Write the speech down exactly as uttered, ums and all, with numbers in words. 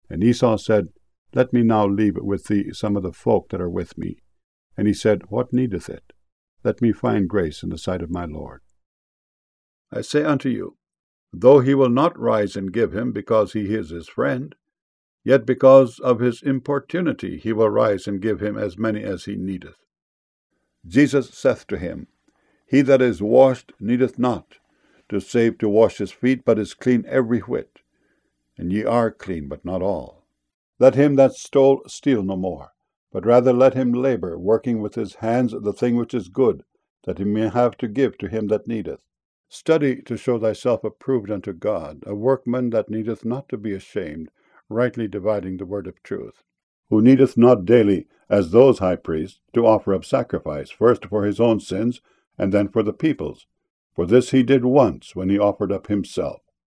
And Esau said, Let me now leave with thee some of the folk that are with me. And he said, What needeth it? Let me find grace in the sight of my Lord. I say unto you, though he will not rise and give him, because he is his friend, yet because of his importunity he will rise and give him as many as he needeth. Jesus saith to him, He that is washed needeth not to save to wash his feet, but is clean every whit. And ye are clean, but not all. Let him that stole steal no more, but rather let him labor, working with his hands the thing which is good, that he may have to give to him that needeth. Study to show thyself approved unto God, a workman that needeth not to be ashamed, rightly dividing the word of truth, who needeth not daily, as those high priests, to offer up sacrifice, first for his own sins, and then for the people's. For this he did once, when he offered up himself.